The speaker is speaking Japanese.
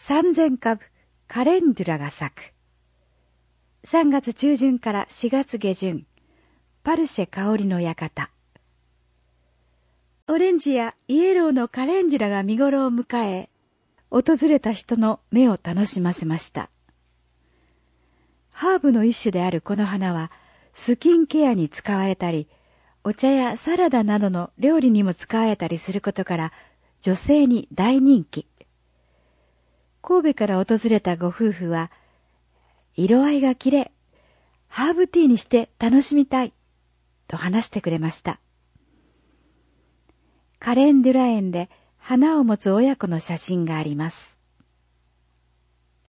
3000株カレンデュラが咲く。3月中旬から4月下旬、パルシェ香りの館。オレンジやイエローのカレンデュラが見頃を迎え、訪れた人の目を楽しませました。ハーブの一種であるこの花は、スキンケアに使われたり、お茶やサラダなどの料理にも使われたりすることから、女性に大人気。神戸から訪れたご夫婦は、色合いが綺麗、ハーブティーにして楽しみたい、と話してくれました。カレンデュラ園で花を持つ親子の写真があります。